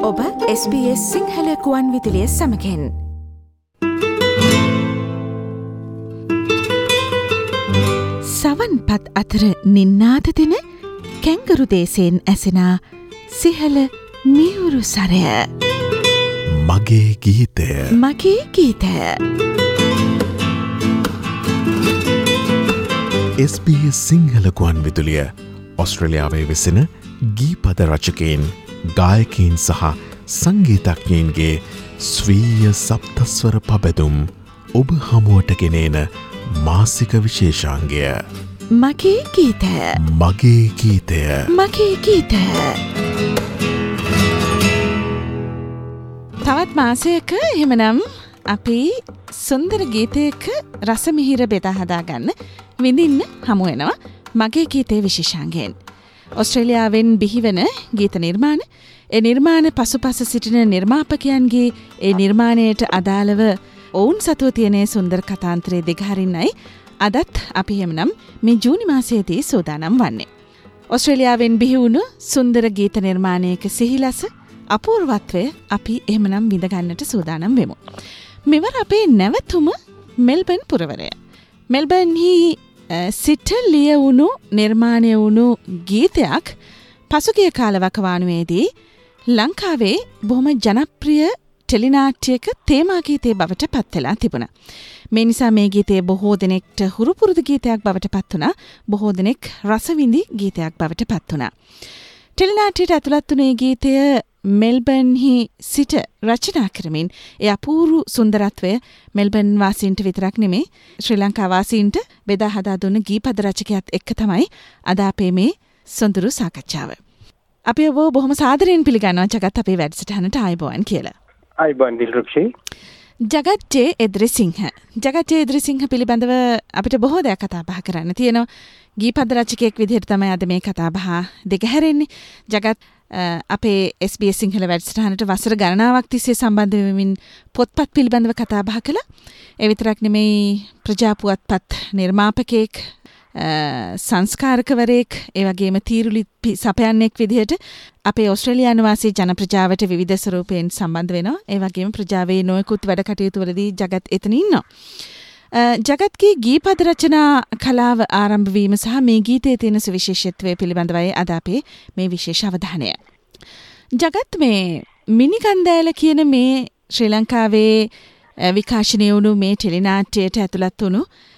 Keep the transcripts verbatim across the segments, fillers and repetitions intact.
ඔබ S B S Sinhala කුවන් විදුලිය සමගින් සවන්පත් අතර නින්නාද දෙන කැංගරු දේශයෙන් ඇසෙනා සිහල මියුරු සරය මගේ ගීතය මගේ ගීතය එස් බී එස් සිංහල කුවන් විදුලිය ඔස්ට්‍රේලියාවේ වෙසෙන ගීපද රචකයින් ගායකයින් සහ සංගීතඥයින්ගේ ස්වීය සප්තස්වර පබැදුම් ඔබ හමුවට ගෙනේන මාසික විශේෂාංගය මගේ ගීතය මගේ ගීතය මගේ ගීතය තවත් මාසයක එහෙමනම් අපි සුන්දර ගීතයක රසමිහිර බෙදා හදාගන්න විඳින්න හමු වෙනවා මගේ ගීතයේ විශේෂාංගයෙන්. ඔස්ට්‍රේලියාවෙන් බිහිවන ගීත නිර්මාණ, ඒ නිර්මාණ පසුපස සිටින නිර්මාපකයන්ගේ ඒ නිර්මාණයට අදාළව ඔවුන් සතුව තියෙන සුන්දර කතාන්තරය දිගහරින්නයි අදත් අපි එහෙමනම් මේ ජූනි මාසයේදී සූදානම් වන්නේ. ඔස්ට්‍රේලියාවෙන් බිහි වුණු සුන්දර ගීත නිර්මාණයක සිහිලස අපූර්වත්වය අපි එහෙමනම් විඳ ගන්නට සූදානම් වෙමු. මෙවර අපේ නැවතුම මෙල්බන් පුරවරය. මෙල්බන්හි සිට ලියවුණු නිර්මාණය වුණු ගීතයක් පසුගිය කාලවකවානුවේදී ලංකාවේ බොහොම ජනප්‍රිය ටෙලිනාට්‍යයක තේමා ගීතයේ බවට පත් වෙලා තිබුණා. මේ නිසා මේ ගීතය බොහෝ දෙනෙක්ට හුරු පුරුදු ගීතයක් බවට පත් වුණා. බොහෝ දෙනෙක් රසවිඳි ගීතයක් බවට පත් වුණා. ටෙලිනාට්‍යයට ඇතුළත් වුණේ ගීතය මෙල්බන්හි සිට රචනා කරමින් ඒ අපූරු සුන්දරත්වය මෙල්බන් වාසීන්ට විතරක් නෙමේ ශ්‍රී ලංකා වාසීන්ට බෙදා හදා දුන්න ගීපද රචකයාත් එක්ක තමයි අද අපේ මේ සොඳුරු සාකච්ඡාව. අපි ඔබ බොහොම සාදරයෙන් පිළිගන්නවා ජගත් අපේ වැඩසටහනට ආයුබෝවන් කියලා. ආයුබෝවන් දිල්රුක්ෂි. ජගත් ජේ එද්රිසිංහ. ජගත් ජේ එද්රිසිංහ පිළිබඳව අපිට බොහෝ දෙයක් කතා බහ කරන්න තියෙනවා. ගීපද රචකයෙක් විදිහට තමයි අද මේ කතා බහ දෙක හැරෙන්නේ. ජගත් අපේ එස් බී එස් සිංහල වැඩසටහනට වසර ගණනාවක් තිස්සේ සම්බන්ධ වෙමින් පොත්පත් පිළිබඳව කතා බහ කළා. ඒ විතරක් නෙමෙයි ප්‍රජාපුවත්පත් නිර්මාපකයෙක්, සංස්කාරකවරයෙක්, ඒ වගේම තීරුලි සපයන්නෙක් විදිහට අපේ ඕස්ට්‍රේලියානු වාසී ජන ප්‍රජාවට විවිධ ස්වරූපයෙන් සම්බන්ධ වෙනවා. ඒ වගේම ප්‍රජාවේ නොයෙකුත් වැඩ කටයුතු වලදී ජගත් එතන ඉන්නවා. ජගත්ගේ ගීපද රචනා කලාව ආරම්භ වීම සහ මේ ගීතයේ තියෙන සුවිශේෂත්වය පිළිබඳවයි අද අපේ මේ විශේෂ අවධානය. ජගත් මේ මිනිකන්දෑල කියන මේ ශ්‍රී ලංකාවේ විකාශනය වුණු මේ ටෙලිනාට්‍යයට ඇතුළත් වුණු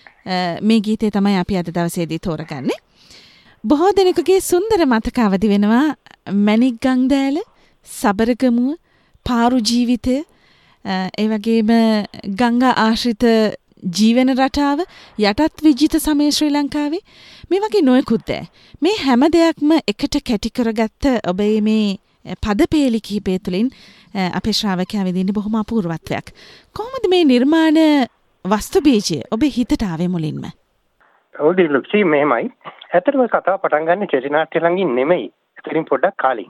මේ ගීතය තමයි අපි අද දවසේදී තෝරගන්නේ. බොහෝ දෙනෙකුගේ සුන්දර මතක අවදි වෙනවා මැණික්ගංදෑල, සබරගමුව, පාරු ජීවිතය, ඒ වගේම ගංගා ආශ්‍රිත ජීවන රටාව, යටත් විජිත සමය ශ්‍රී ලංකාවේ මේ වගේ නොයෙකුත් දෑ. මේ හැම දෙයක්ම එකට කැටි කරගත්ත ඔබේ මේ පදපේලි කිහිපය තුළින් අපේ ශ්‍රාවකයා විඳින්නේ බොහොම අපූර්වත්වයක්. කොහොමද මේ නිර්මාණ වස්තු බීජය ඔබේ හිතට ආවේ මුලින්ම? ඔව් දිලුක්ෂි මෙහෙමයි. ඇත්තටම කතාව පටන් ගන්න ටෙලිනාට්‍ය ළඟින් නෙමෙයි. එතනින් පොඩ්ඩක් කාලින්.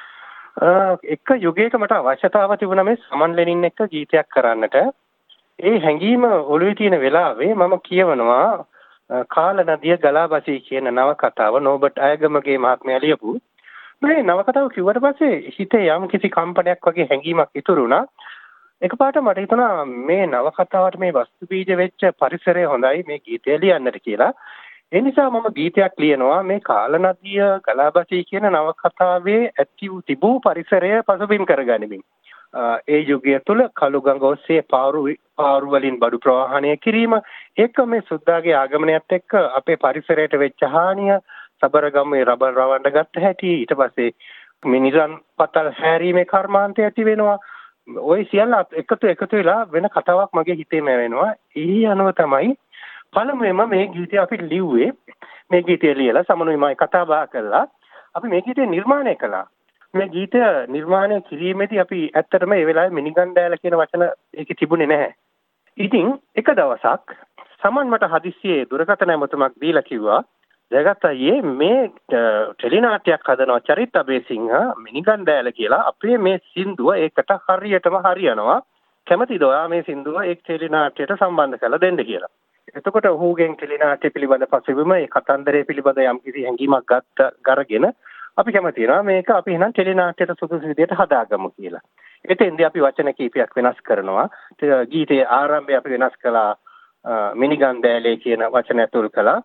එක යුගයක මට අවශ්‍යතාව තිබුණා මේ සමන් ලෙනින් එක්ක ගීතයක් කරන්නට. ඒ හැඟීම ඔළුවේ තියෙන වෙලාවේ මම කියවනවා කාල නදිය ගලාබසී කියන නවකතාව නෝබර්ට් අයගමගේ මහත්මයා ලියපු. මේ නවකතාව කිව්වට පස්සේ හිතේ යම් කිසි කම්පනයක් වගේ හැඟීමක් ඉතුරු වුණා. එකපාරට මට හිතුණා මේ නවකතාවට මේ වස්තු බීජ වෙච්ච පරිසරය හොඳයි මේ ගීතය ලියන්නට කියලා. ඒ නිසා මම ගීතයක් ලියනවා මේ කාල නදිය ගලාබසී කියන නවකතාවේ ඇති වූ තිබූ පරිසරය පසුබිම් කරගනිමින්. ඒ යුගය තුළ කළු ගඟ ඔස්සේ පාරු පාරු වලින් බඩු ප්‍රවාහනය කිරීම ඒක මේ සුද්දාගේ ආගමනයත් එක්ක අපේ පරිසරයට වෙච්ච හානිය, සබරගමුවේ රබර් රවන්න ගත්ත හැටි, ඊට පස්සේ මිනිරන් පතල් හැරීමේ කර්මාන්තය ඇති වෙනවා. ওই සියල්ල එකතු එකතු වෙලා වෙන කතාවක් මගේ හිතේම වෙනවා. ඒ අනුව තමයි පළමුවෙන්ම මේ ගීතය අපි ලිව්වේ. මේ ගීතය ලියලා සමනුයි කතා බහ කළා. අපි මේ ගීතය නිර්මාණය කළා. මේ ගීතය නිර්මාණය කිරීමේදී අපි ඇත්තටම ඒ වෙලාවේ මිනිගන්ඩෑල කියන වචන ඒකේ තිබුණේ නැහැ. ඉතින් එක දවසක් සමන් මට හදිස්සියේ දුරකථන ඇමතුමක් දීලා කිව්වා ජගත් අයියේ මේ ටෙලිනාට්‍යයක් හදනවා චරිත අබේසිංහ මිනිගන්ඩෑල කියලා අපේ මේ සින්දුව ඒකට හරියටම හරියනවා. කැමතිද ඔයා මේ සින්දුව ඒ ටෙලිනාට්‍යයට සම්බන්ධ කරලා දෙන්න කියලා. එතකොට ඔහුගෙන් ටෙලිනාට්‍ය පිළිබඳ පසුබිම ඒ කතන්දරය පිළිබඳ යම්කිසි හැඟීමක් ගත්ත ගරගෙන අපි කැමති වෙනවා මේක අපි එහෙනම් ටෙලි නාට්‍යයට සුදුසු විදිහට හදාගමු කියලා. එතෙන්දී අපි වචන කීපයක් වෙනස් කරනවා. ගීතයේ ආරම්භය අපි වෙනස් කළා මිනිගන් දෑලේ කියන වචන ඇතුල් කළා.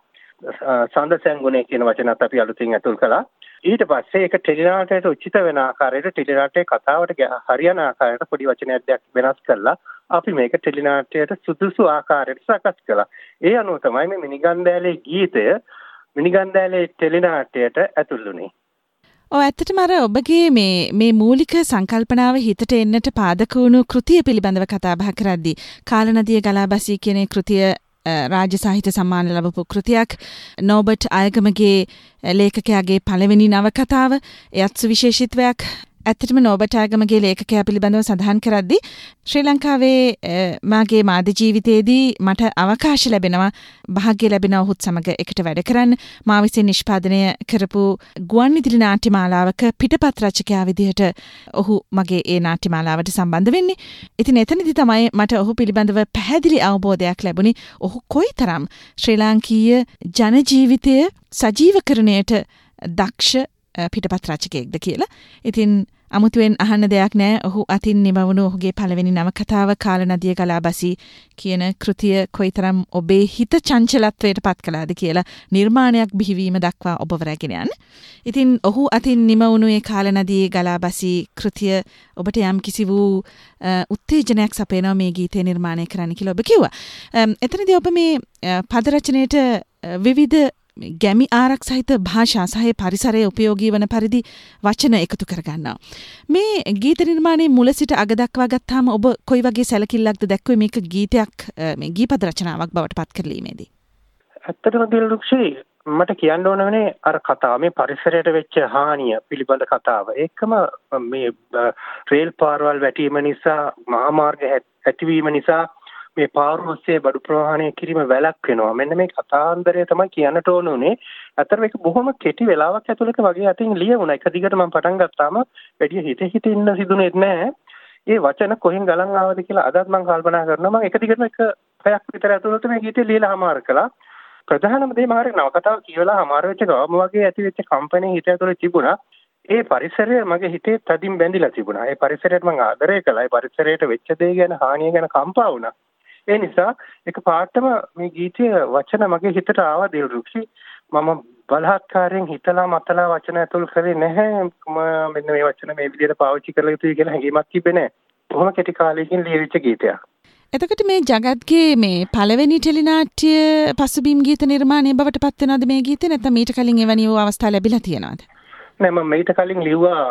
සඳසැඟුනේ කියන වචනත් අපි අලුතින් ඇතුල් කළා. ඊට පස්සේ ඒක ටෙලි නාට්‍යයට උචිත වෙන ආකාරයට ටෙලි නාට්‍යයේ කතාවට හරියන ආකාරයට පොඩි වචනයක් දෙයක් වෙනස් කරලා අපි මේක ටෙලි නාට්‍යයට සුදුසු ආකාරයට සකස් කළා. ඒ අනුව තමයි මේ මිනිගන් දෑලේ ගීතය මිනිගන් දෑලේ ටෙලි නාට්‍යයට ඇතුල් වුණේ. ඔව් ඇත්තටම අර ඔබගේ මේ මේ මූලික සංකල්පනාව හිතට එන්නට පාදක වුණු කෘතිය පිළිබඳව කතා බහ කරද්දී කාලනදිය ගලාබසී කියන කෘතිය රාජ්‍ය සාහිත්‍ය සම්මාන ලැබපු කෘතියක්. නෝබර්ට් අයගමගේ ලේඛකයාගේ පළවෙනි නවකතාව. එයත් සුවිශේෂීත්වයක්. ඇත්තටම නෝබර්ට් අයගමගේ ලේඛකයා පිළිබඳව සඳහන් කරද්දී ශ්‍රී ලංකාවේ මාගේ මාධ්‍ය ජීවිතයේදී මට අවකාශ ලැබෙනවා භාග්‍ය ලැබෙනවා ඔහුත් සමග එකට වැඩ කරන්න. මා විසින් නිෂ්පාදනය කරපු ගුවන් විදුලි නාට්‍යමාලාවක පිටපත් රචකයා විදිහට ඔහු මගේ ඒ නාට්‍යමාලාවට සම්බන්ධ වෙන්නේ. ඉතින් එතනදී තමයි මට ඔහු පිළිබඳව පැහැදිලි අවබෝධයක් ලැබුණේ. ඔහු කොයිතරම් ශ්‍රී ලාංකීය ජන ජීවිතය සජීවකරණයට දක්ෂ පිටපත් රචකයෙක්ද කියලා. ඉතින් අමුතුවෙන් අහන්න දෙයක් නෑ. ඔහු අතින් නිමවුණු ඔහුගේ පළවෙනි නවකතාව කාලනදිය ගලාබසී කියන කෘතිය කොයිතරම් ඔබේ හිත චංචලත්වයට පත් කළාද කියලා නිර්මාණයක් බිහිවීම දක්වා ඔබව රැගෙන යන්න. ඉතින් ඔහු අතින් නිමවුණු ඒ කාලනදියේ ගලාබසී කෘතිය ඔබට යම් කිසි වූ උත්තේජනයක් සපයනවා මේ ගීතය නිර්මාණය කරන්න කියලා ඔබ කිව්වා. එතනදී ඔබ මේ පද රචනයේට විවිධ ගැමි ආරක්ෂිත භාෂා සහ පරිසරයේ උපයෝගී වන පරිදි වචන එකතු කරගන්නවා. මේ ගීත නිර්මාණයේ මුල සිට අග දක්වා ගත්තාම ඔබ කොයි වගේ සැලකිල්ලක්ද දැක්ුවේ මේක ගීතයක් මේ ගීපද රචනාවක් බවට පත් කරලීමේදී? ඇත්තටම දිල්රුක්ෂි මට කියන්න ඕන වෙන්නේ අර කතාව මේ පරිසරයට වෙච්ච හානිය පිළිබඳ කතාව. ඒකම මේ රේල් පාරවල් වැටීම නිසා මහා මාර්ග ඇතිවීම නිසා මේ පාරු ඔස්සේ බඩු ප්‍රවාහනය කිරීම වැළක් වෙනවා. මෙන්න මේ කතාන්දරය තමයි කියන්නට ඕන උනේ. අතර මේක බොහොම කෙටි වෙලාවක් ඇතුළත වගේ අතින් ලියවුණා. එක දිගට මම පටන් ගත්තාම වැඩි හිත හිත ඉන්න සිදුනේ නැහැ. ඒ වචන කොහෙන් ගලන් ආවද කියලා අදත් මම කල්පනා කරනවා. මම එක දිගටම එක පැයක් විතර ඇතුළත මේ ගීතය ලියලා හමාර කළා. ප්‍රධානම දේ මාරේ නවකතාව කියවලා හමාර වෙච්ච ගාම වගේ ඇති වෙච්ච කම්පැනි හිත ඇතුළේ තිබුණා. ඒ පරිසරය මගේ හිතේ තදින් බැඳිලා තිබුණා. ඒ පරිසරයට මම ආදරය කළා. ඒ පරිසරයට වෙච්ච දේ ගැන හානිය ගැන කම්පා වුණා. ඒ නිසා එක පාටම මේ ගීතය වචන මගේ හිතට ආවා දිල්රුක්ෂි. මම බලහත්කාරයෙන් හිතලා මතලා වචන ඇතුල් කරේ නැහැ. මෙන්න මේ වචන මේ විදිහට පාවිච්චි කරලා යුතුයි කියලා හැඟීමක් තිබෙන්නේ නැහැ. බොහොම කෙටි කාලයකින් ලියවිච්ච ගීතයක්. එතකොට මේ ජගත්ගේ මේ පළවෙනි ටෙලිනාට්‍ය පසුබිම් ගීත නිර්මාණය බවට පත් වෙනවද මේ ගීතේ? නැත්නම් මීට කලින් එවැනි වූ අවස්ථා ලැබිලා තියෙනවද? නෑ මම මීට කලින්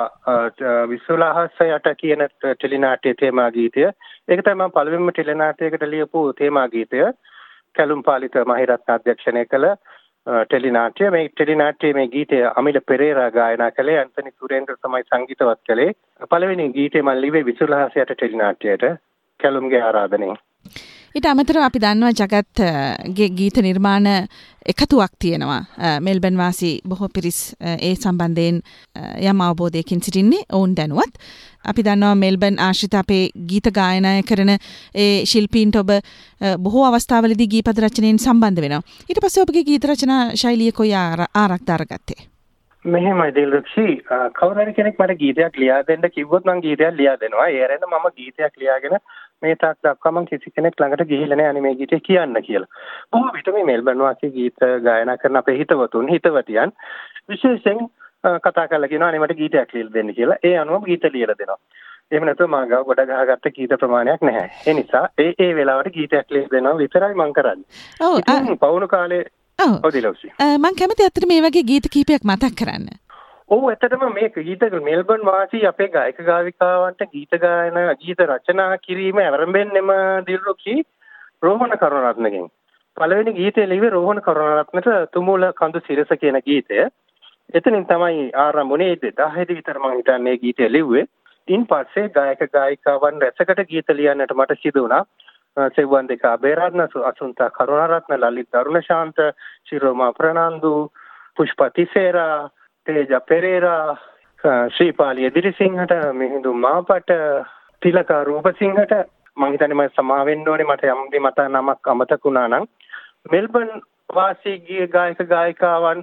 ලිව්වා විශ්වලහස යට කියන ටෙලිනාට්‍ය තේමා ගීතය. ඒක තමයි මම පළවෙනිම ටෙලිනාට්‍යයකට ලියපු තේමා ගීතය. කැලුම් පාලිත මහිරත්න අධ්‍යක්ෂණය කළ ටෙලිනාට්‍ය. මේ ටෙලිනාට්‍යයේ මේ ගීතය අමිල පෙරේරා ගායනා කළේ. ඇන්තනි සුරේන්ද්‍ර තමයි සංගීතවත් කළේ. පළවෙනි ගීතය මම ලිව්වේ විශ්වලහස යට ටෙලිනාට්‍යයට කැලුම්ගේ ආරාධනෙන්. ඊට අමතරව අපි දන්නවා ජගත්ගේ ගීත නිර්මාණ එකතුවක් තියෙනවා. මෙල්බන් වාසී බොහෝ පිරිස් ඒ සම්බන්ධයෙන් යම් අවබෝධයකින් සිටින්නේ ඔවුන් දැනුවත්. අපි දන්නවා මෙල්බන් ආශ්‍රිත අපේ ගීත ගායනා කරන ඒ ශිල්පීන්ට ඔබ බොහෝ අවස්ථාවලදී ගීපද රචනයෙන් සම්බන්ධ වෙනවා. ඊට පස්සේ ඔබගේ ගීත රචනා ශෛලිය කොයි ආරක්ද අරගත්තේ? මෙහෙමයි දිල්රුක්ෂි කවුරු හරි කෙනෙක් මට ගීතයක් ලියා දෙන්න කිව්වොත් මම ගීතයක් ලියා දෙනවා. ඒ ඇරෙන්න මම ගීතයක් ලියාගෙන මේ තාක් දක්වා මම කිසි කෙනෙක් ළඟට ගිහිල්ලා නැහැ අනේ මේ ගීතය කියන්න කියලා. බොහෝ විට මේ මෙල්බන් වාසී ගීත ගායනා කරන අපේ හිතවතුන් හිතවතියන් විශේෂයෙන් කතා කරලා කියනවා අනේ මට ගීතයක් ලියලා දෙන්න කියලා. ඒ අනුව ගීත ලියලා දෙනවා. එහෙම නැත්නම් මම ගාව ගොඩ ගහගත්ත ගීත ප්‍රමාණයක් නැහැ. ඒ නිසා ඒ ඒ වෙලාවට ගීතයක් ලියලා දෙනවා විතරයි මම කරන්නේ. ඔව් පවුණු කාලේ ඔව් දිලොසි. මම කැමති අතට මේ වගේ ගීත කීපයක් මතක් කරන්න. ඔව් ඇත්තටම මේ ගීත මෙල්බන් වාසී අපේ ගායක ගායිකාවන්ට ගීත ගායන ගීත රචනා කිරීම ආරම්භයෙන්ම දිල්රුක්ෂි රෝහණ කරුණාරත්නගෙන්. පළවෙනි ගීතය ලිව්වේ රෝහණ කරුණාරත්නට තුමුල කඳු සිරස කියන ගීතය. එතනින් තමයි ආරම්භ වුණේ. දෙදාහේ විතර මම හිතන්නේ ගීතය ලිව්වේ. ඉන් පස්සේ ගායක ගායිකාවන් රැසකට ගීත ලියන්නට මට සිදු වුණා. සෙව්වන් දෙක අබේරත්න, අසුන්තා කරුණාරත්න, ලලිත් දරුණශාන්ත, ශිරෝමා ප්‍රනාන්දු, පුෂ්පති සේරා, තේජා පෙරේරා, ශ්‍රීපාලිය දිරිසිංහට, මිහිඳු මාපට, තිලකා රූපසිංහට මම හිතන්නේ මම සමා වෙන්න ඕනේ මට යම් දි මත නමක් අමතක වුණා නම් මෙල්බන් වාසී ගායක ගායිකාවන්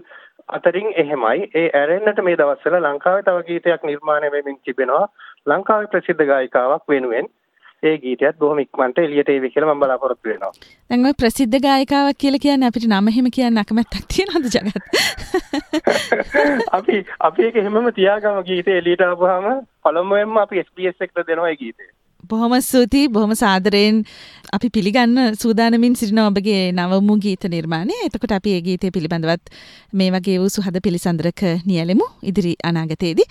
අතරින් එහෙමයි. ඒ ඇරෙන්නට මේ දවස්වල ලංකාවේ තව ගීතයක් නිර්මාණය වෙමින් තිබෙනවා. ලංකාවේ ප්‍රසිද්ධ ගායිකාවක් වෙනුවෙන් ඒ ගීතයත් බොහොම ඉක්මනට එළියට එවි කියලා මම බලාපොරොත්තු වෙනවා. දැන් ඔය ප්‍රසිද්ධ ගායිකාවක් කියලා කියන්නේ අපිට නම එහෙම කියන්න අකමැත්තක් තියනවද ජගත්? අපි අපි ඒක හැමම තියාගම ගීතේ එළියට ආවම පළමුවෙන්ම අපි එස් බී එස් එකට දෙනවා ඒ ගීතේ. බොහොම ස්තුතියි බොහොම සාදරයෙන් අපි පිළිගන්න සූදානමින් සිටින ඔබගේ නවමු ගීත නිර්මාණය. එතකොට අපි ඒ ගීතය පිළිබඳවත් මේ වගේ වූ සුහද පිළිසඳරක නියැලෙමු ඉදිරි අනාගතයේදී.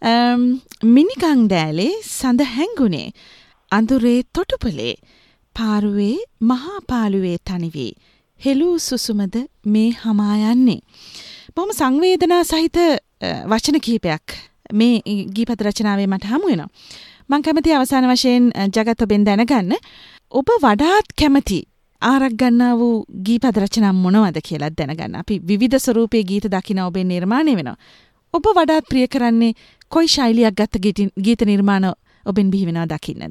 මිනිකං දෑලේ සඳ හැංගුණේ අඳුරේ තොටුපලේ පාරුවේ මහා පාළුවේ තනිවී හෙළූ සුසුමද මේ හමා යන්නේ. බොහොම සංවේදනා සහිත වචන කිහිපයක් මේ ගීපද රචනාවේ මට හමු වෙනවා. මං කැමති අවසාන වශයෙන් ජගත් ඔබෙන් දැනගන්න ඔබ වඩාත් කැමති ආරක් ගන්නා වූ ගීපද රචනා මොනවද කියලා දැනගන්න. අපි විවිධ ස්වරූපයේ ගීත දකින ඔබෙන් නිර්මාණය වෙනවා. ඔබ වඩාත් ප්‍රිය කරන්නේ කොයි ශෛලියක් ගත්ත ගීත නිර්මාණ ඔබෙන් බිහි වෙනවා දකින්නද?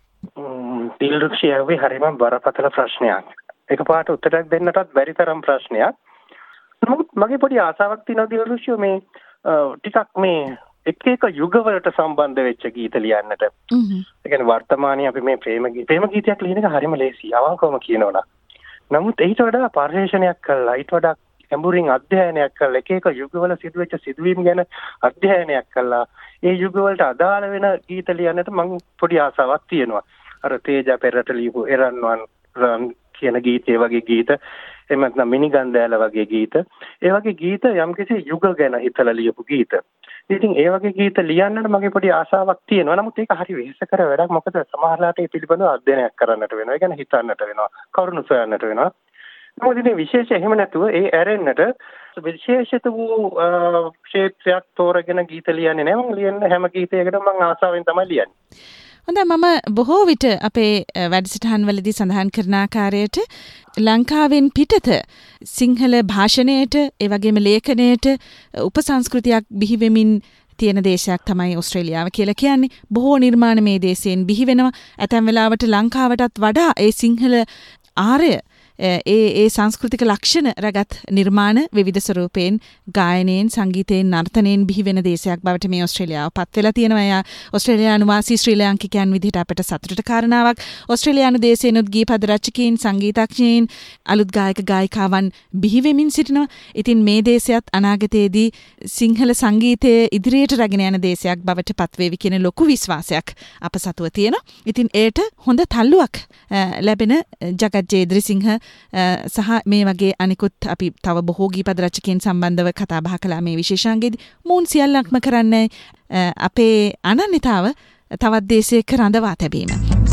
දිල්රුක්ෂියගේ හරිම බරපතල ප්‍රශ්නයක්. එකපාරට උත්තරයක් දෙන්නටත් බැරි තරම් ප්‍රශ්නයක්. නමුත් මගේ පොඩි ආසාවක් තියෙනවා දිල්රුක්ෂිය මේ ටිකක් මේ එක එක යුගවලට සම්බන්ධ වෙච්ච ගීත ලියන්නට. හ්ම්. ඒ කියන්නේ වර්තමානයේ අපි මේ ප්‍රේම ගීත ප්‍රේම ගීතයක් ලියන එක හරිම ලේසි. අවංකවම කියනවනම්. නමුත් ඊට වඩා පරිශ්‍රණයක් කළා ඊට වඩා ගැඹුරින් අධ්‍යයනයක් කළා එක එක යුගවල සිදුවෙච්ච සිදුවීම් ගැන අධ්‍යයනයක් කළා. ඒ යුගවලට අදාළ වෙන ගීත ලියන්නට මම පොඩි ආසාවක් තියෙනවා. අර තේජා පෙරට ලියපු එරන්වන් රන් කියන ගීතේ වගේ ගීත එහෙම නැත්නම් මිනිගන්ධෑල වගේ ගීත ඒ වගේ ගීත යම්කිසි යුග ගැන හිතලා ලියපු ගීත. ඉතින් ඒ වගේ ගීත ලියන්නට මගේ පොඩි ආසාවක් තියෙනවා. නමුත් ඒක හරි වෙහෙසකර වැඩක්. මොකද සමහරලාට ඒ පිළිබඳව අධ්‍යයනයක් කරන්නට වෙනවා. ඒ කියන්නේ හිතන්නට වෙනවා. කරුණු සොයන්නට වෙනවා. මොකද ඉතින් විශේෂ එහෙම නැතුව ඒ ඇරෙන්නට විශේෂිත වූ ක්ෂේත්‍රයක් තෝරගෙන ගීත ලියන්නේ නැහැ. මම ලියන හැම ගීතයකටම මම ආසාවෙන් තමයි ලියන්නේ. හොඳයි මම බොහෝ විට අපේ වැඩසටහන් වලදී සඳහන් කරන ආකාරයට ලංකාවෙන් පිටත සිංහල භාෂණයට ඒ වගේම ලේඛනයට උපසංස්කෘතියක් බිහි වෙමින් තියෙන දේශයක් තමයි ඕස්ට්‍රේලියාව කියලා කියන්නේ. බොහෝ නිර්මාණ මේ දේශයෙන් බිහි වෙනවා. ඇතැම් වෙලාවට ලංකාවටත් වඩා ඒ සිංහල ආර්ය ඒ ඒ සංස්කෘතික ලක්ෂණ රැගත් නිර්මාණ විවිධ ස්වරූපයෙන් ගායනයෙන් සංගීතයෙන් නර්තනයෙන් බිහි වෙන දේශයක් බවට මේ ඕස්ට්‍රේලියාව පත් වෙලා තියෙනවා. යා ඕස්ට්‍රේලියානු වාසී ශ්‍රී ලාංකිකයන් විදිහට අපට සතුටට කාරණාවක්. ඕස්ට්‍රේලියානු දේශේනොත් ගීපද රචකයින් සංගීතඥයින් අලුත් ගායක ගායිකාවන් බිහි වෙමින් සිටිනවා. ඉතින් මේ දේශයත් අනාගතයේදී සිංහල සංගීතයේ ඉදිරියට රැගෙන යන දේශයක් බවට පත් වේවි කියන ලොකු විශ්වාසයක් අප සතුව තියෙනවා. ඉතින් ඒට හොඳ තල්ලුවක් ලැබෙන ජගත් ජේද්‍රිසිංහ සහ මේ වගේ අනිකුත් අපි තව බොහෝ ගීපද රචකයන් සම්බන්ධව කතා බහ කළා මේ විශේෂාංගයේදී. මූන් සියල්ලක්ම කරන්නේ අපේ අනන්‍යතාව තවත් දේශයක රඳවා තැබීම.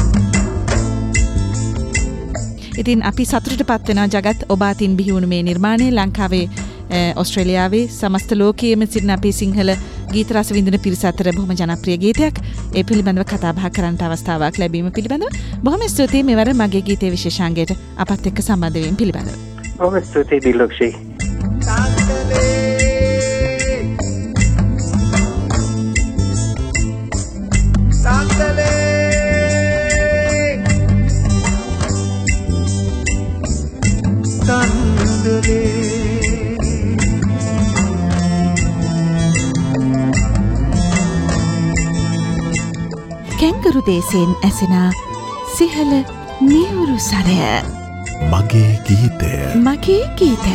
ඉතින් අපි සතුටටපත් වෙනවා ජගත් ඔබ අතින් බිහි වුණු මේ නිර්මාණය ලංකාවේ ඕස්ට්‍රේලියාවේ සමස්ත ලෝකයේම සිටින අපේ සිංහල ගීත රස විඳින පිරිස අතර බොහොම ජනප්‍රිය ගීතයක්. ඒ පිළිබඳව කතා බහ කරන්නට අවස්ථාවක් ලැබීම පිළිබඳව බොහොම ස්තුතියි මෙවර මගේ ගීතයේ විශේෂාංගයට අපත් එක්ක සම්බන්ධ වීම පිළිබඳව. බොහොම ස්තුතියි දිල්රුක්ෂි. කැංගරු දේශයෙන් ඇසෙන සිහල මියුරු සරය මගේ ගීතය මගේ ගීතය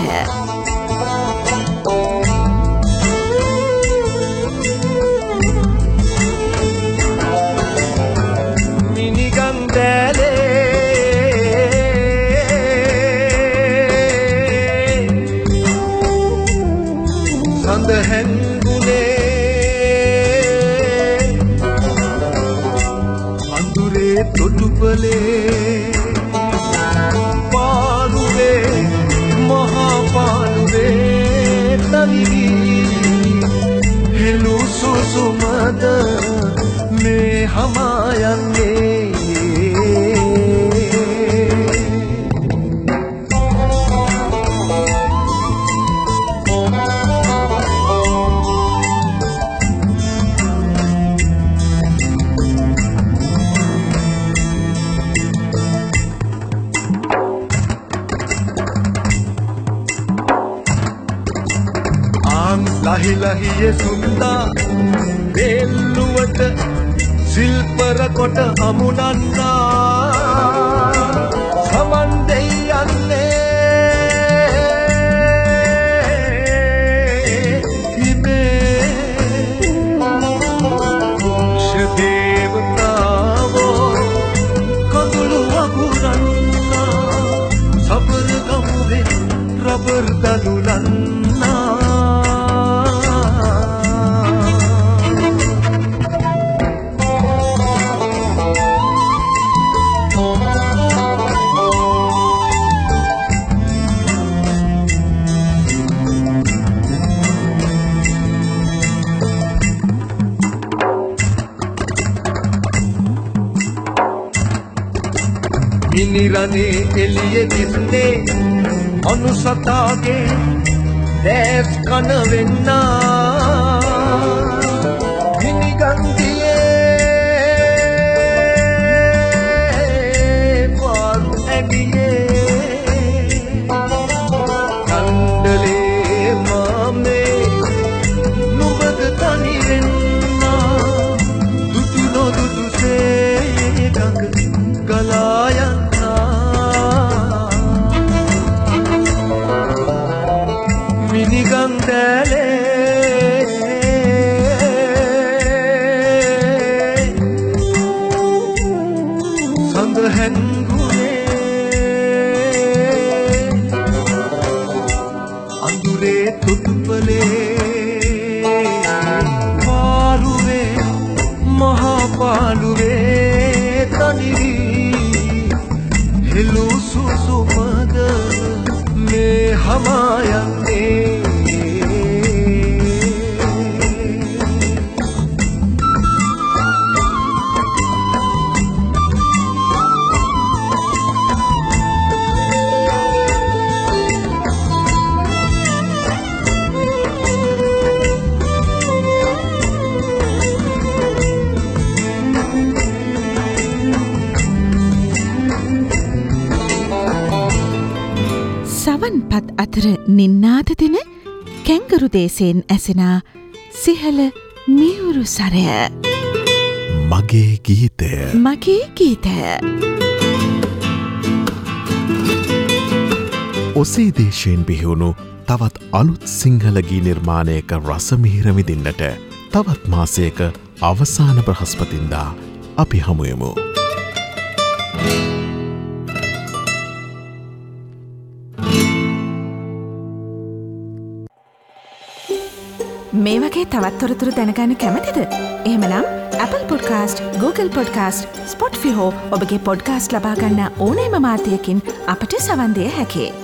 ලහි ලහියේ සුන්දා දෙල්ලුවට සිල්පර කොට හමුනන්නා සමන් දෙයන්නේ berdalulanna minirane eliye dinne අනුසතාගේ දැස් කන වෙන්නා මිනිගන්දියේ පාරු ඇඩියේ කණ්ඩලේ මාමේ නුඹද තනි වෙන්නා දුටු නොදුටුසේ ගඟ ගලා යන්නා මිනිගන්දලේ සඳ හැංගුනේ අඳුරේ තුත්පලේ පාරුවේ මහා පාළුවේ තනිවී හෙළු සුසුමද මේ හමායන්නේ සවන්පත් අතර නින්නාද දෙන කැංගරු දේශයෙන් ඇසෙනා සිහල මියුරු සරය මගේ ගීතය මගේ ගීතය ඔසේ දේශයෙන් බිහිවුණු තවත් අලුත් සිංහල ගී නිර්මාණයක රසමිහිර විඳින්නට තවත් මාසයක අවසාන බ්‍රහස්පතින්දා අපි හමුයමු. මේ වගේ තවත් තොරතුරු දැනගන්න කැමතිද? එහෙමනම් Apple Podcast, Google Podcast, Spotify හෝ ඔබගේ පොඩ්කාස්ට් ලබා ගන්න ඕනෑම මාධ්‍යයකින් අපට සවන් දිය හැකියි.